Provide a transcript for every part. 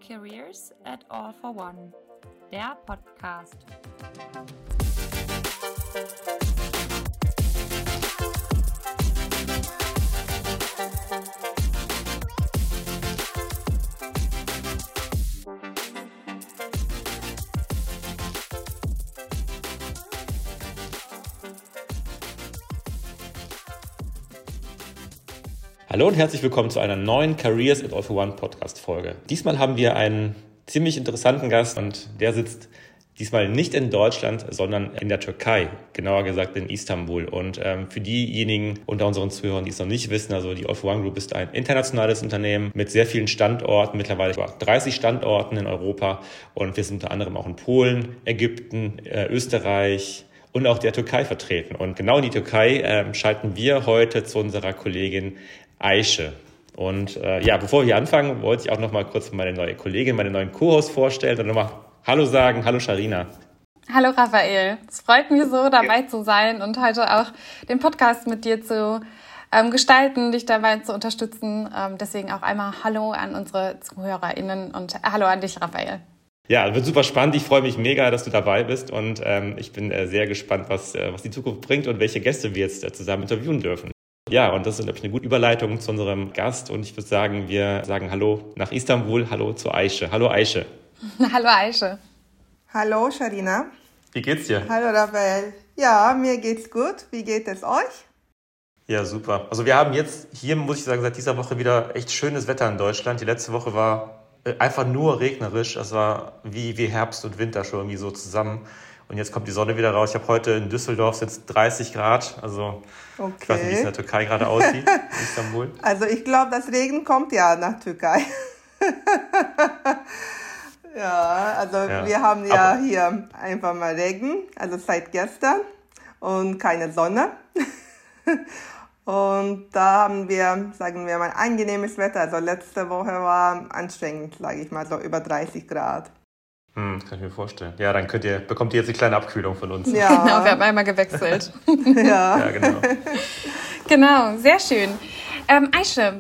Careers at All for One, der Podcast. Hallo und herzlich willkommen zu einer neuen Careers at All for One Podcast-Folge. Diesmal haben wir einen ziemlich interessanten Gast und der sitzt diesmal nicht in Deutschland, sondern in der Türkei, genauer gesagt in Istanbul. Und für diejenigen unter unseren Zuhörern, die es noch nicht wissen, also die All for One Group ist ein internationales Unternehmen mit sehr vielen Standorten, mittlerweile über 30 Standorten in Europa. Und wir sind unter anderem auch in Polen, Ägypten, Österreich und auch der Türkei vertreten. Und genau in die Türkei schalten wir heute zu unserer Kollegin Ayşe. Und bevor wir anfangen, wollte ich auch noch mal kurz meine neue Kollegin, meine neuen Co-Host vorstellen und nochmal Hallo sagen. Hallo Sharina. Hallo Raphael. Es freut mich so, dabei zu sein und heute auch den Podcast mit dir zu gestalten, dich dabei zu unterstützen. Deswegen auch einmal Hallo an unsere ZuhörerInnen und Hallo an dich, Raphael. Ja, wird super spannend. Ich freue mich mega, dass du dabei bist und ich bin sehr gespannt, was die Zukunft bringt und welche Gäste wir jetzt zusammen interviewen dürfen. Ja, und das ist, glaube ich, eine gute Überleitung zu unserem Gast. Und ich würde sagen, wir sagen Hallo nach Istanbul, Hallo zu Ayşe. Hallo Ayşe. Hallo Ayşe. Hallo Sharina. Wie geht's dir? Hallo Raphael. Ja, mir geht's gut. Wie geht es euch? Ja, super. Also wir haben jetzt hier, muss ich sagen, seit dieser Woche wieder echt schönes Wetter in Deutschland. Die letzte Woche war einfach nur regnerisch. Es war wie Herbst und Winter schon irgendwie so zusammen. Und jetzt kommt die Sonne wieder raus. Ich habe heute in Düsseldorf sind es 30 Grad. Also okay. Ich weiß nicht, wie es in der Türkei gerade aussieht, in Istanbul. Also ich glaube, das Regen kommt ja nach Türkei. Wir haben hier einfach mal Regen, also seit gestern und keine Sonne. Und da haben wir, sagen wir mal, angenehmes Wetter. Also letzte Woche war anstrengend, sage ich mal, so über 30 Grad. Kann ich mir vorstellen. Ja, dann bekommt ihr jetzt eine kleine Abkühlung von uns. Ja, genau, wir haben einmal gewechselt. Ja, genau. Genau, sehr schön. Ayşe,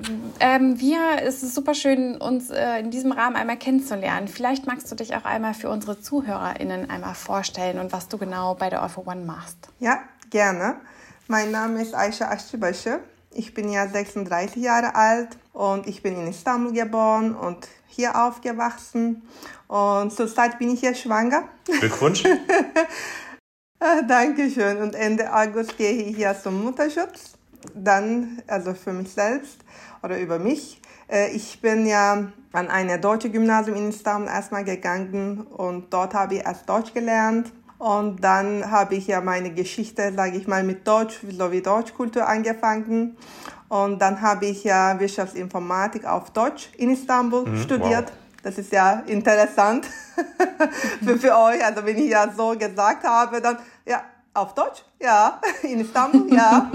es ist super schön, uns in diesem Rahmen einmal kennenzulernen. Vielleicht magst du dich auch einmal für unsere ZuhörerInnen einmal vorstellen und was du genau bei der All for One machst. Ja, gerne. Mein Name ist Ayşe Aşçıbaşı. Ich bin ja 36 Jahre alt und ich bin in Istanbul geboren und hier aufgewachsen. Und zurzeit bin ich ja schwanger. Glückwunsch. Dankeschön. Und Ende August gehe ich ja zum Mutterschutz. Dann, also für mich selbst oder über mich. Ich bin ja an eine deutsche Gymnasium in Istanbul erstmal gegangen und dort habe ich erst Deutsch gelernt. Und dann habe ich ja meine Geschichte, sage ich mal, mit Deutsch sowie Deutschkultur angefangen. Und dann habe ich ja Wirtschaftsinformatik auf Deutsch in Istanbul studiert. Wow. Das ist ja interessant für euch. Also wenn ich ja so gesagt habe, dann ja, auf Deutsch, ja, in Istanbul, ja.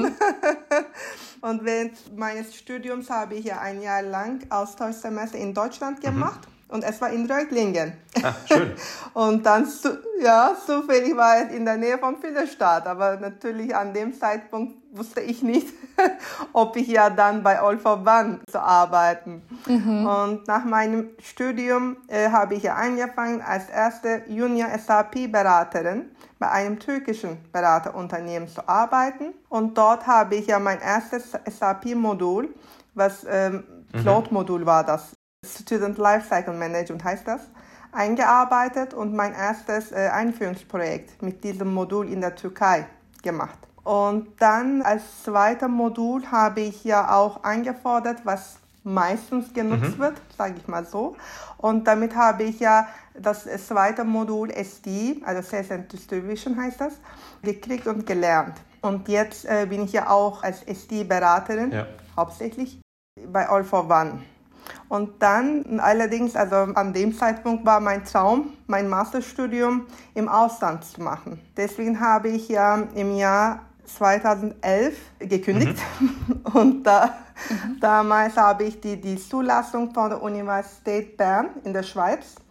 Und während meines Studiums habe ich ja ein Jahr lang Austauschsemester in Deutschland gemacht. Und es war in Reutlingen. Ah, schön. Und dann, zufällig war es in der Nähe von Filderstadt. Aber natürlich an dem Zeitpunkt wusste ich nicht, ob ich ja dann bei All for One zu arbeiten. Und nach meinem Studium habe ich ja angefangen als erste Junior SAP-Beraterin bei einem türkischen Beraterunternehmen zu arbeiten. Und dort habe ich ja mein erstes SAP-Modul, was Cloud-Modul war das. Student Lifecycle Management heißt das, eingearbeitet und mein erstes Einführungsprojekt mit diesem Modul in der Türkei gemacht. Und dann als zweites Modul habe ich ja auch eingefordert, was meistens genutzt wird, sage ich mal so. Und damit habe ich ja das zweite Modul SD, also Sales and Distribution heißt das, gekriegt und gelernt. Und jetzt bin ich ja auch als SD-Beraterin, hauptsächlich bei All for One. Und dann allerdings, also an dem Zeitpunkt war mein Traum, mein Masterstudium im Ausland zu machen. Deswegen habe ich ja im Jahr 2011 gekündigt und damals habe ich die Zulassung von der Universität Bern in der Schweiz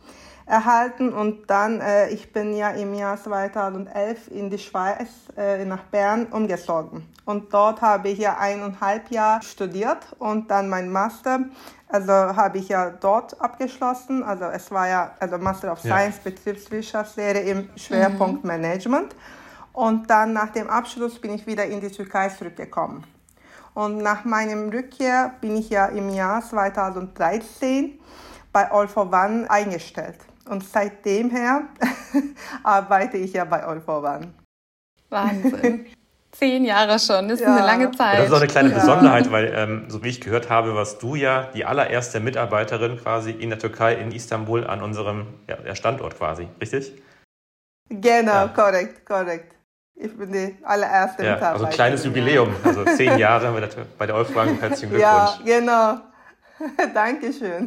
erhalten und dann, ich bin ja im Jahr 2011 in die Schweiz, nach Bern umgezogen. Und dort habe ich ja 1,5 Jahre studiert und dann mein Master, also habe ich ja dort abgeschlossen. Also es war ja Master of Science, Betriebswirtschaftslehre im Schwerpunkt Management. Und dann nach dem Abschluss bin ich wieder in die Türkei zurückgekommen. Und nach meinem Rückkehr bin ich ja im Jahr 2013 bei All for One eingestellt. Und seitdem her arbeite ich ja bei All for One. Wahnsinn. 10 Jahre schon, das ist eine lange Zeit. Das ist auch eine kleine Besonderheit, weil, so wie ich gehört habe, warst du ja die allererste Mitarbeiterin quasi in der Türkei, in Istanbul, an unserem Standort quasi, richtig? Genau, korrekt. Ich bin die allererste Mitarbeiterin. Also kleines Jubiläum, also 10 Jahre bei der All for One. Herzlichen Glückwunsch. Ja, genau. Dankeschön.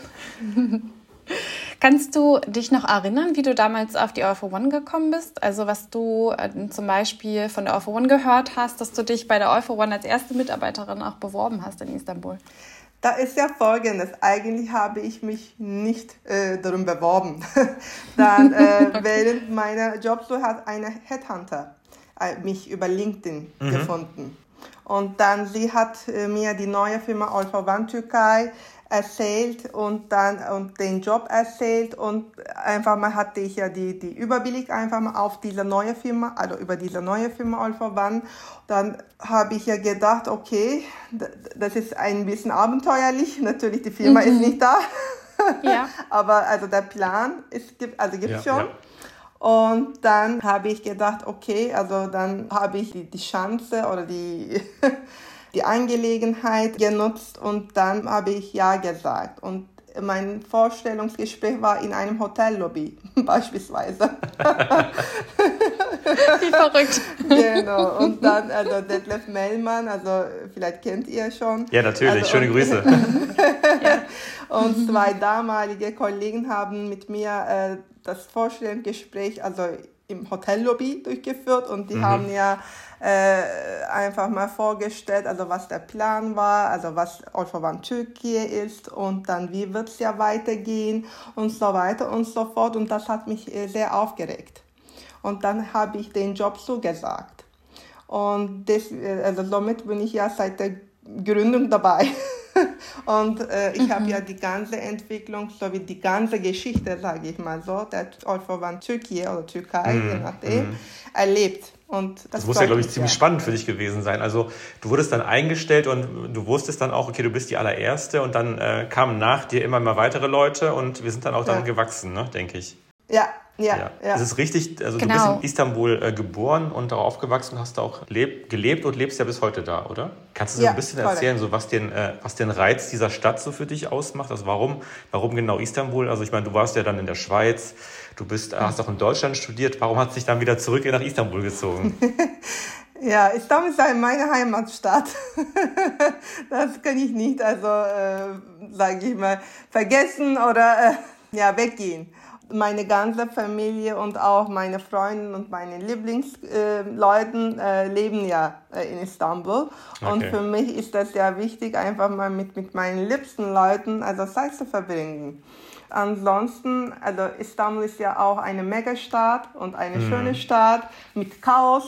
Kannst du dich noch erinnern, wie du damals auf die All for One gekommen bist? Also was du zum Beispiel von der All for One gehört hast, dass du dich bei der All for One als erste Mitarbeiterin auch beworben hast in Istanbul? Da ist ja Folgendes. Eigentlich habe ich mich nicht darum beworben. Dann während meiner Jobsuche hat eine Headhunter mich über LinkedIn gefunden. Und dann sie hat mir die neue Firma All for One Türkei erzählt und den Job erzählt und einfach mal hatte ich ja die Überblick einfach mal auf diese neue Firma, also über diese neue Firma All for One. Dann habe ich ja gedacht, okay, das ist ein bisschen abenteuerlich. Natürlich, die Firma ist nicht da, aber also der Plan gibt schon. Ja. Und dann habe ich gedacht, okay, also dann habe ich die Chance oder die Angelegenheit genutzt und dann habe ich ja gesagt. Und mein Vorstellungsgespräch war in einem Hotellobby beispielsweise. Wie verrückt. Genau. Und dann, also Detlef Mellmann, also vielleicht kennt ihr schon. Ja, natürlich. Also, schöne Grüße. Und 2 damalige Kollegen haben mit mir das Vorstellungsgespräch, also im Hotellobby durchgeführt und die haben ja einfach mal vorgestellt, also was der Plan war, also was All for One Türkei ist und dann wie wird es ja weitergehen und so weiter und so fort und das hat mich sehr aufgeregt. Und dann habe ich den Job zugesagt und somit bin ich ja seit der Gründung dabei. Und ich habe ja die ganze Entwicklung sowie die ganze Geschichte, sage ich mal so, der All for One Türkei oder Türkei, je nachdem, erlebt. Und das muss ja, glaube ich, ziemlich spannend für dich gewesen sein. Also du wurdest dann eingestellt und du wusstest dann auch, okay, du bist die allererste und dann kamen nach dir immer mal weitere Leute und wir sind dann auch dann gewachsen, ne, denke ich. Ja. Es ist richtig, also du bist in Istanbul geboren und auch aufgewachsen, hast da auch gelebt und lebst ja bis heute da, oder? Kannst du so ein bisschen erzählen, so was den Reiz dieser Stadt so für dich ausmacht? Also warum genau Istanbul? Also ich meine, du warst ja dann in der Schweiz, hast auch in Deutschland studiert. Warum hat es dich dann wieder zurück nach Istanbul gezogen? Ja, Istanbul ist meine Heimatstadt. Das kann ich nicht, sage ich mal, vergessen oder weggehen. Meine ganze Familie und auch meine Freunde und meine Lieblingsleuten leben ja in Istanbul. Okay. Und für mich ist das ja wichtig, einfach mal mit meinen liebsten Leuten Zeit zu verbringen. Ansonsten, also Istanbul ist ja auch eine Megastadt und eine schöne Stadt mit Chaos,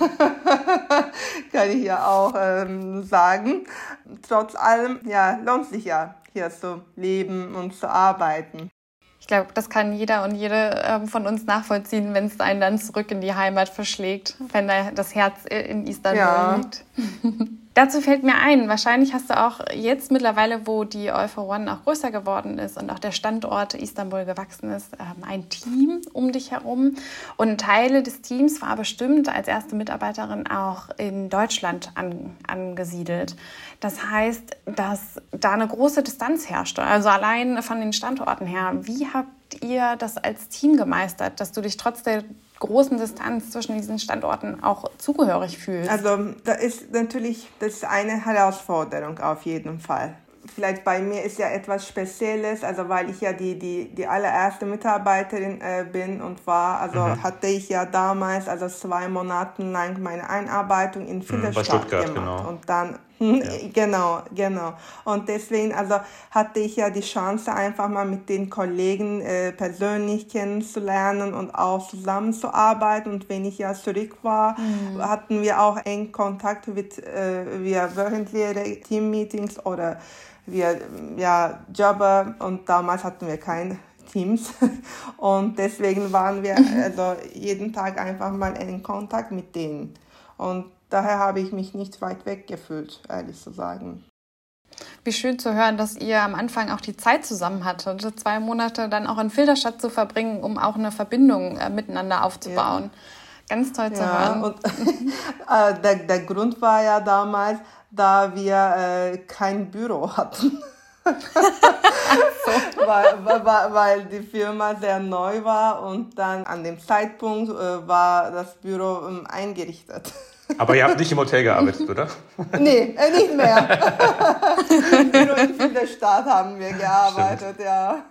kann ich ja auch sagen. Trotz allem, lohnt sich ja hier zu leben und zu arbeiten. Ich glaube, das kann jeder und jede von uns nachvollziehen, wenn es einen dann zurück in die Heimat verschlägt, wenn da das Herz in Istanbul liegt. Dazu fällt mir ein, wahrscheinlich hast du auch jetzt mittlerweile, wo die All for One auch größer geworden ist und auch der Standort Istanbul gewachsen ist, ein Team um dich herum. Und Teile des Teams war bestimmt als erste Mitarbeiterin auch in Deutschland angesiedelt. Das heißt, dass da eine große Distanz herrschte, also allein von den Standorten her. Wie habt ihr das als Team gemeistert, dass du dich trotz der großen Distanz zwischen diesen Standorten auch zugehörig fühlst? Also das ist eine Herausforderung auf jeden Fall. Vielleicht bei mir ist ja etwas Spezielles, also weil ich ja die allererste Mitarbeiterin bin und war, hatte ich ja damals 2 Monate lang meine Einarbeitung in Finnland gemacht. Genau. Und dann Genau. Und deswegen hatte ich ja die Chance, einfach mal mit den Kollegen persönlich kennenzulernen und auch zusammenzuarbeiten. Und wenn ich ja zurück war, hatten wir auch eng Kontakt mit via wöchentliche Teammeetings oder via Jobber. Und damals hatten wir kein Teams. Und deswegen waren wir jeden Tag einfach mal in Kontakt mit denen. Und daher habe ich mich nicht weit weg gefühlt, ehrlich zu sagen. Wie schön zu hören, dass ihr am Anfang auch die Zeit zusammen hattet, 2 Monate dann auch in Filderstadt zu verbringen, um auch eine Verbindung miteinander aufzubauen. Ja. Ganz toll zu hören. Und der Grund war ja damals, da wir kein Büro hatten. weil die Firma sehr neu war und dann an dem Zeitpunkt war das Büro eingerichtet. Aber ihr habt nicht im Hotel gearbeitet, oder? Nee, nicht mehr. Büro in Filderstadt haben wir gearbeitet, stimmt. Ja.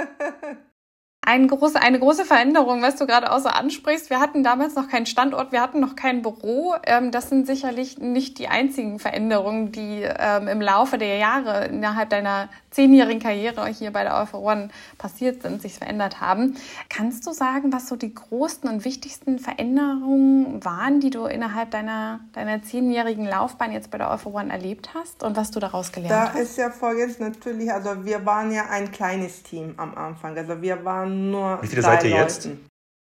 Eine große Veränderung, was du gerade auch so ansprichst. Wir hatten damals noch keinen Standort, wir hatten noch kein Büro. Das sind sicherlich nicht die einzigen Veränderungen, die im Laufe der Jahre innerhalb deiner 10-jährigen Karriere hier bei der All for One passiert sind, sich verändert haben. Kannst du sagen, was so die größten und wichtigsten Veränderungen waren, die du innerhalb deiner 10-jährigen Laufbahn jetzt bei der All for One erlebt hast und was du daraus gelernt hast? Da ist ja folgendes natürlich, wir waren ja ein kleines Team am Anfang. Wir waren nur Wie viele seid ihr jetzt?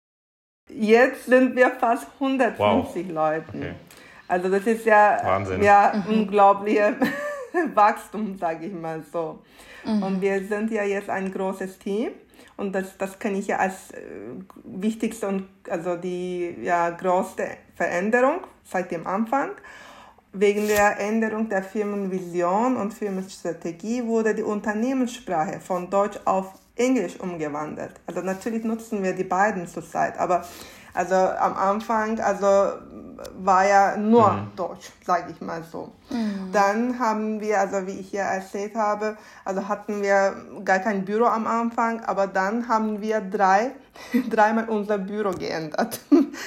Jetzt sind wir fast 150 Leuten. Okay. Also das ist ja, Wahnsinn. Unglaubliche Wachstum, sage ich mal so. Und wir sind ja jetzt ein großes Team und das kann ich ja als wichtigste und die größte Veränderung seit dem Anfang. Wegen der Änderung der Firmenvision und Firmenstrategie wurde die Unternehmenssprache von Deutsch auf Englisch umgewandelt. Also natürlich nutzen wir die beiden zurzeit, aber am Anfang war ja nur Deutsch, sage ich mal so. Dann haben wir, wie ich ja erzählt habe, hatten wir gar kein Büro am Anfang, aber dann haben wir dreimal unser Büro geändert.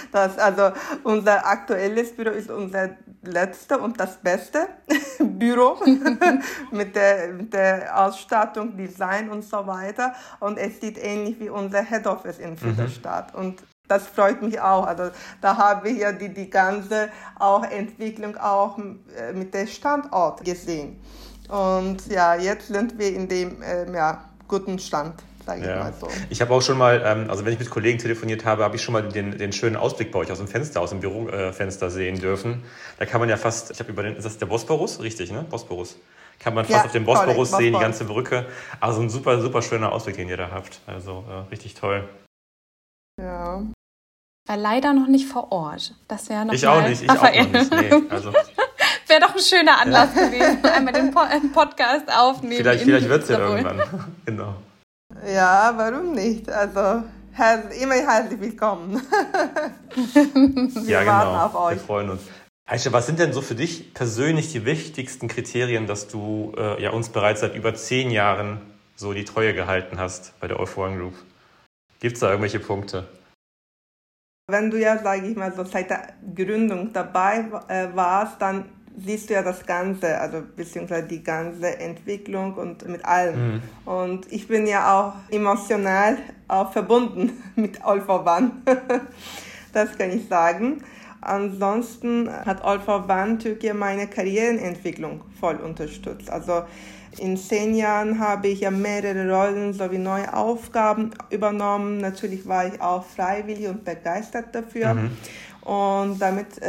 Unser aktuelles Büro ist unser letzte und das beste Büro mit der Ausstattung, Design und so weiter. Und es sieht ähnlich wie unser Head Office in Filderstadt. Und das freut mich auch. Da habe ich ja die ganze Entwicklung auch mit dem Standort gesehen. Und ja, jetzt sind wir in dem guten Stand. Ich mal so. Ich habe auch schon mal, wenn ich mit Kollegen telefoniert habe, habe ich schon mal den schönen Ausblick bei euch aus dem Bürofenster sehen dürfen. Da kann man ja fast, ist das der Bosporus? Richtig, ne? Bosporus. Kann man fast auf dem Bosporus sehen, die ganze Brücke. Also ein super, super schöner Ausblick, den ihr da habt. Also richtig toll. Ja. War leider noch nicht vor Ort. Das wäre noch Ich auch noch nicht. Nee, wäre doch ein schöner Anlass gewesen, einmal den Podcast aufnehmen. Vielleicht wird es ja irgendwann. Genau. Ja, warum nicht? Immer herzlich willkommen. Wir warten auf euch. Wir freuen uns. Aisha, was sind denn so für dich persönlich die wichtigsten Kriterien, dass du uns bereits seit über 10 Jahren so die Treue gehalten hast bei der All for One Group? Gibt es da irgendwelche Punkte? Wenn du ja, sage ich mal, so seit der Gründung dabei warst, dann siehst du ja das Ganze, beziehungsweise die ganze Entwicklung und mit allem. Und ich bin ja auch emotional verbunden mit All for One. Das kann ich sagen. Ansonsten hat All for One Türkei meine Karrierenentwicklung voll unterstützt. In 10 Jahren habe ich ja mehrere Rollen sowie neue Aufgaben übernommen. Natürlich war ich auch freiwillig und begeistert dafür. Und damit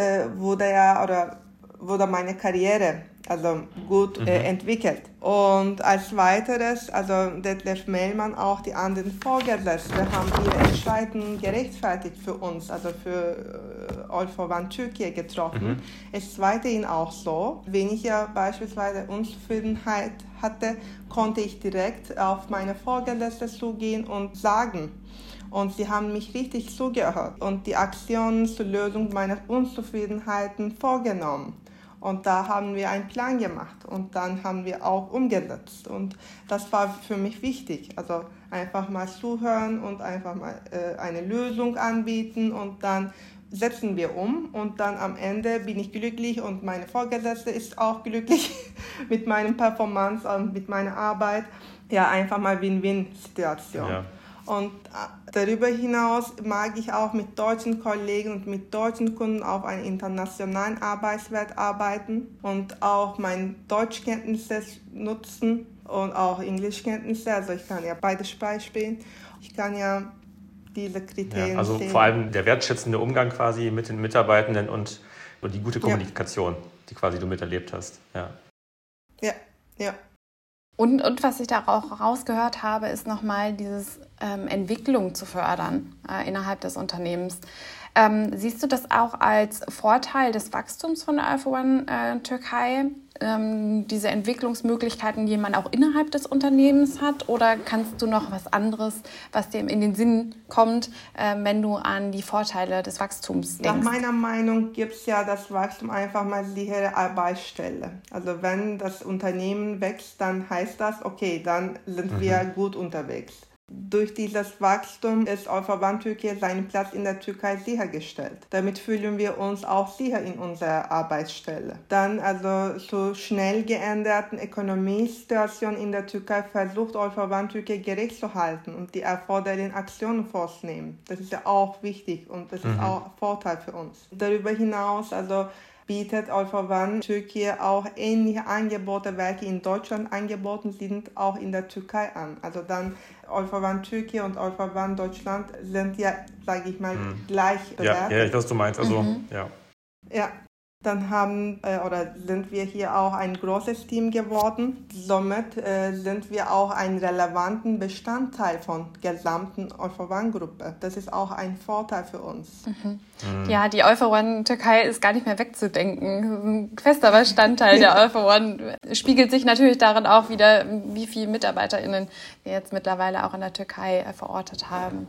wurde meine Karriere gut entwickelt. Und als weiteres, Detlef Mehlmann, auch die anderen Vorgesetzten, haben ihre Entscheidungen gerechtfertigt für uns, für All for One Türkei getroffen. Es ist weiterhin auch so. Wenn ich ja beispielsweise Unzufriedenheit hatte, konnte ich direkt auf meine Vorgesetzten zugehen und sagen. Und sie haben mich richtig zugehört und die Aktionen zur Lösung meiner Unzufriedenheiten vorgenommen. Und da haben wir einen Plan gemacht und dann haben wir auch umgesetzt. Und das war für mich wichtig. Einfach mal zuhören und einfach mal eine Lösung anbieten und dann setzen wir um und dann am Ende bin ich glücklich und meine Vorgesetzte ist auch glücklich mit meinem Performance und mit meiner Arbeit. Ja, einfach mal Win-Win-Situation. Ja. Und darüber hinaus mag ich auch mit deutschen Kollegen und mit deutschen Kunden auf einer internationalen Arbeitswelt arbeiten und auch meine Deutschkenntnisse nutzen und auch Englischkenntnisse. Also ich kann ja beide Sprachen sprechen. Ich kann ja diese Kriterien also sehen. Vor allem der wertschätzende Umgang quasi mit den Mitarbeitenden und die gute Kommunikation, die quasi du miterlebt hast. Ja. Und was ich da auch rausgehört habe, ist nochmal dieses Entwicklung zu fördern innerhalb des Unternehmens. Siehst du das auch als Vorteil des Wachstums von der All for One Türkei, diese Entwicklungsmöglichkeiten, die man auch innerhalb des Unternehmens hat? Oder kannst du noch was anderes, was dir in den Sinn kommt, wenn du an die Vorteile des Wachstums denkst? Nach meiner Meinung gibt es ja das Wachstum einfach mal sichere Arbeitsstelle. Also wenn das Unternehmen wächst, dann heißt das, okay, dann sind wir gut unterwegs. Durch dieses Wachstum ist All for One Türkei seinen Platz in der Türkei sichergestellt. Damit fühlen wir uns auch sicher in unserer Arbeitsstelle. Dann also zur schnell geänderten Ökonomiesituation in der Türkei versucht All for One Türkei gerecht zu halten und die erforderlichen Aktionen vorzunehmen. Das ist ja auch wichtig und das ist auch ein Vorteil für uns. Darüber hinaus also bietet All for One Türkei auch ähnliche Angebote, welche in Deutschland angeboten sind, auch in der Türkei an. Also dann All for One Türkei und All for One Deutschland sind ja, sage ich mal, gleich bewertet. Ja, ich weiß, was du meinst. Also, Ja, dann sind wir hier auch ein großes Team geworden. Somit sind wir auch ein relevanten Bestandteil von gesamten All for One Gruppe. Das ist auch ein Vorteil für uns. Ja, die All for One Türkei ist gar nicht mehr wegzudenken. Ein fester Bestandteil der All for One spiegelt sich natürlich darin auch wieder, wie viele MitarbeiterInnen wir jetzt mittlerweile auch in der Türkei verortet haben.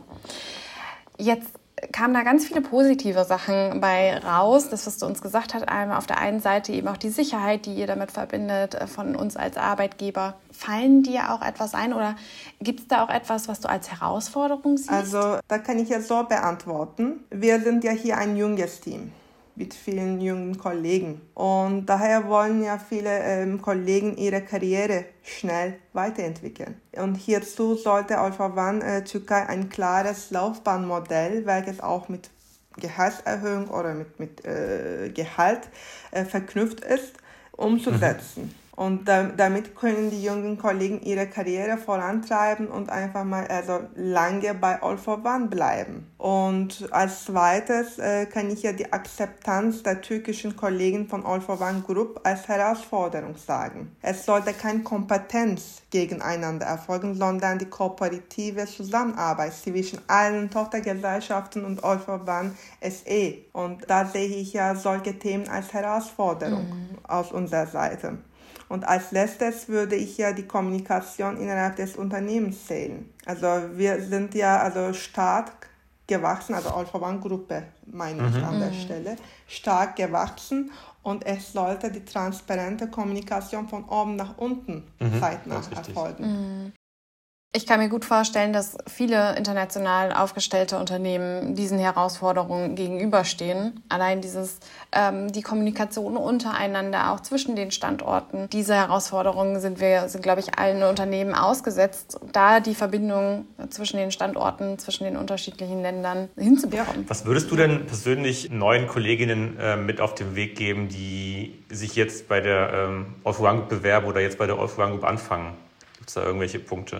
Jetzt kamen da ganz viele positive Sachen bei raus, das, was du uns gesagt hast. Einmal auf der einen Seite eben auch die Sicherheit, die ihr damit verbindet, von uns als Arbeitgeber. Fallen dir auch etwas ein oder gibt es da auch etwas, was du als Herausforderung siehst? Also da kann ich ja so beantworten. Wir sind ja hier ein junges Team mit vielen jungen Kollegen. Und daher wollen ja viele Kollegen ihre Karriere schnell weiterentwickeln. Und hierzu sollte All for One Türkei ein klares Laufbahnmodell, welches auch mit Gehaltserhöhung oder mit Gehalt verknüpft ist, umzusetzen. Und damit können die jungen Kollegen ihre Karriere vorantreiben und einfach mal lange bei All for One bleiben. Und als zweites kann ich ja die Akzeptanz der türkischen Kollegen von All for One Group als Herausforderung sagen. Es sollte keine Kompetenz gegeneinander erfolgen, sondern die kooperative Zusammenarbeit zwischen allen Tochtergesellschaften und All for One SE. Und da sehe ich ja solche Themen als Herausforderung aus unserer Seite. Und als letztes würde ich ja die Kommunikation innerhalb des Unternehmens zählen. Also wir sind ja stark gewachsen, also All for One Gruppe meine ich an der Stelle, stark gewachsen und es sollte die transparente Kommunikation von oben nach unten zeitnah erfolgen. Ich kann mir gut vorstellen, dass viele international aufgestellte Unternehmen diesen Herausforderungen gegenüberstehen. Allein die Kommunikation untereinander, auch zwischen den Standorten. Diese Herausforderungen sind, glaube ich, allen Unternehmen ausgesetzt, da die Verbindung zwischen den Standorten, zwischen den unterschiedlichen Ländern hinzubekommen. Was würdest du denn persönlich neuen Kolleginnen mit auf den Weg geben, die sich jetzt bei der All for One Group bewerben oder jetzt bei der All for One Group anfangen? Gibt es da irgendwelche Punkte?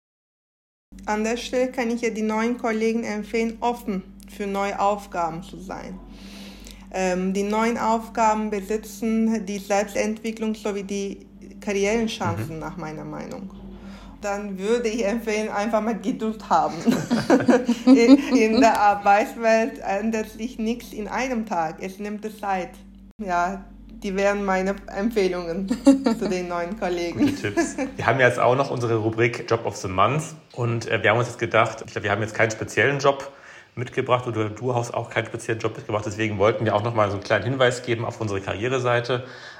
An der Stelle kann ich ja die neuen Kollegen empfehlen, offen für neue Aufgaben zu sein. Die neuen Aufgaben besitzen die Selbstentwicklung sowie die Karrierechancen nach meiner Meinung. Dann würde ich empfehlen, einfach mal Geduld haben. In der Arbeitswelt ändert sich nichts in einem Tag. Es nimmt Zeit. Ja, die wären meine Empfehlungen zu den neuen Kollegen. Gute Tipps. Wir haben jetzt auch noch unsere Rubrik Job of the Month und wir haben uns jetzt gedacht, wir haben jetzt keinen speziellen Job mitgebracht oder du hast auch keinen speziellen Job mitgebracht, deswegen wollten wir auch noch mal so einen kleinen Hinweis geben auf unsere Karriereseite.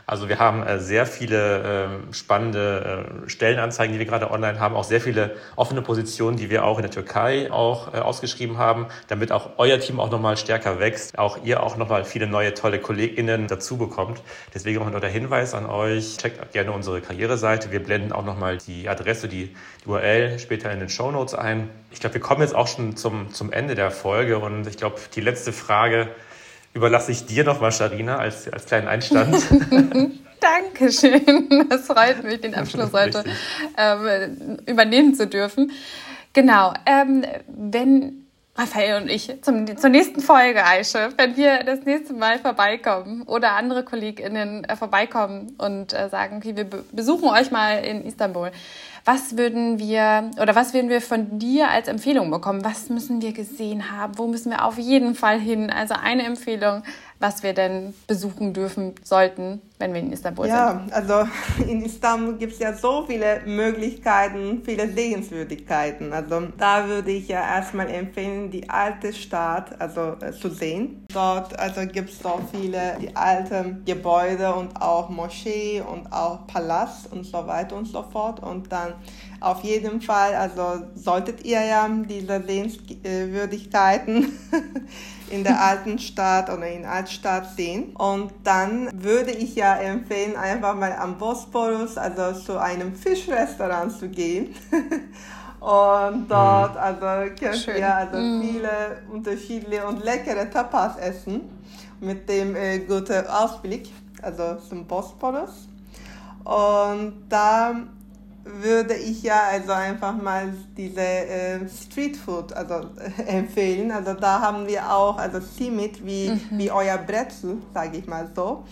Also wir haben sehr viele spannende Stellenanzeigen, die wir gerade online haben, auch sehr viele offene Positionen, die wir auch in der Türkei auch ausgeschrieben haben, damit auch euer Team auch nochmal stärker wächst, auch ihr auch nochmal viele neue tolle KollegInnen dazu bekommt. Deswegen auch noch der Hinweis an euch, checkt gerne unsere Karriereseite. Wir blenden auch nochmal die Adresse, die URL später in den Shownotes ein. Ich glaube, wir kommen jetzt auch schon zum Ende der Folge und ich glaube, die letzte Frage überlasse ich dir nochmal, Sharina, als kleinen Einstand. Dankeschön. Das freut mich, den Abschluss heute übernehmen zu dürfen. Genau. Wenn Raphael und ich zur nächsten Folge, Aische, wenn wir das nächste Mal vorbeikommen oder andere KollegInnen vorbeikommen und sagen, okay, wir besuchen euch mal in Istanbul. Was würden wir von dir als Empfehlung bekommen? Was müssen wir gesehen haben? Wo müssen wir auf jeden Fall hin? Also eine Empfehlung, was wir denn besuchen dürfen sollten, wenn wir in Istanbul sind. Ja, also in Istanbul gibt es ja so viele Möglichkeiten, viele Sehenswürdigkeiten. Also da würde ich ja erstmal empfehlen, die alte Stadt zu sehen. Dort gibt es so viele die alten Gebäude und auch Moschee und auch Palast und so weiter und so fort. Und dann auf jeden Fall, solltet ihr ja diese Sehenswürdigkeiten in der alten Stadt oder in der Altstadt sehen. Und dann würde ich ja empfehlen, einfach mal am Bosporus, zu einem Fischrestaurant zu gehen. Und dort könnt ihr viele unterschiedliche und leckere Tapas essen mit dem guten Ausblick, zum Bosporus. Und da würde ich ja einfach mal diese Streetfood empfehlen. Da haben wir auch Simit wie euer Brezel, sage ich mal so.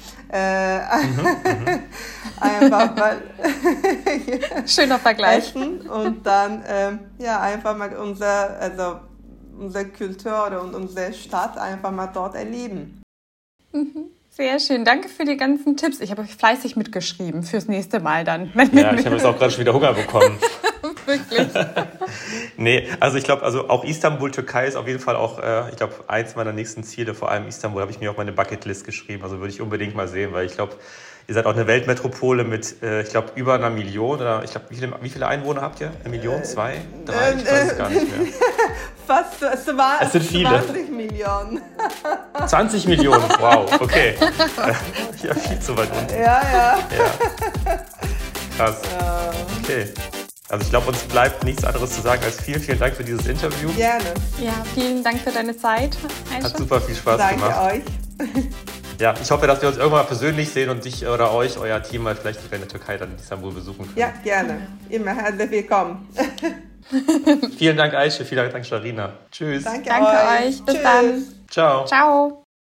Einfach mal schöner Vergleich. Essen und dann einfach mal unsere Kultur und unsere Stadt einfach mal dort erleben. Sehr schön. Danke für die ganzen Tipps. Ich habe fleißig mitgeschrieben fürs nächste Mal dann. Ja, ich habe jetzt auch gerade schon wieder Hunger bekommen. Wirklich? Nee, ich glaube, auch Istanbul, Türkei ist auf jeden Fall auch, eins meiner nächsten Ziele. Vor allem Istanbul habe ich mir auf meine Bucketlist geschrieben. Also würde ich unbedingt mal sehen, weil ich glaube, ihr seid auch eine Weltmetropole mit, über einer Million. Oder wie viele Einwohner habt ihr? 1 Million, 2, 3? Ich weiß es gar nicht mehr. Fast es sind viele. 20 Millionen. 20 Millionen, wow, okay. Ja, viel zu weit unten. Ja. Krass. Okay. Also ich glaube, uns bleibt nichts anderes zu sagen als vielen, vielen Dank für dieses Interview. Gerne. Ja, vielen Dank für deine Zeit, Aische. Hat super viel Spaß gemacht. Danke euch. Ja, ich hoffe, dass wir uns irgendwann mal persönlich sehen und dich oder euer Team mal vielleicht sogar in der Türkei dann in Istanbul besuchen können. Ja, gerne. Immer herzlich willkommen. Vielen Dank, Aische. Vielen Dank, Sharina. Tschüss. Danke euch. Bis Tschüss. dann. Ciao. Ciao.